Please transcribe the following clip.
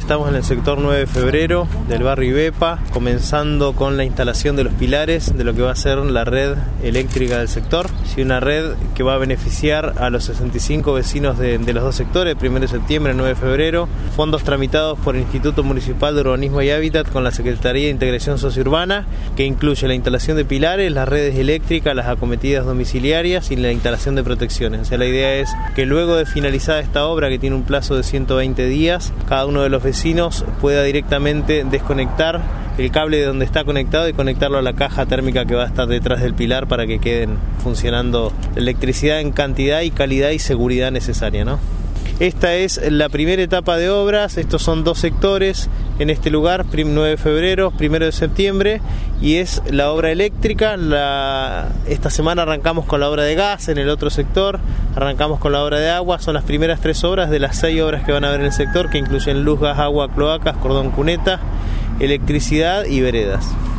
Estamos en el sector 9 de febrero del barrio Ibepa, comenzando con la instalación de los pilares de lo que va a ser la red eléctrica del sector. Sí, una red que va a beneficiar a los 65 vecinos de los dos sectores, 1 de septiembre y 9 de febrero. Fondos tramitados por el Instituto Municipal de Urbanismo y Hábitat con la Secretaría de Integración Sociourbana, que incluye la instalación de pilares, las redes eléctricas, las acometidas domiciliarias y la instalación de protecciones. O sea, la idea es que luego de finalizada esta obra, que tiene un plazo de 120 días, cada uno de los vecinos pueda directamente desconectar el cable de donde está conectado y conectarlo a la caja térmica que va a estar detrás del pilar para que queden funcionando electricidad en cantidad y calidad y seguridad necesaria, ¿no? Esta es la primera etapa de obras. Estos son 2 sectores en este lugar, 9 de febrero, 1 de septiembre, y es la obra eléctrica. Esta semana arrancamos con la obra de gas en el otro sector, arrancamos con la obra de agua. Son las primeras 3 obras de las 6 obras que van a haber en el sector, que incluyen luz, gas, agua, cloacas, cordón cuneta, electricidad y veredas.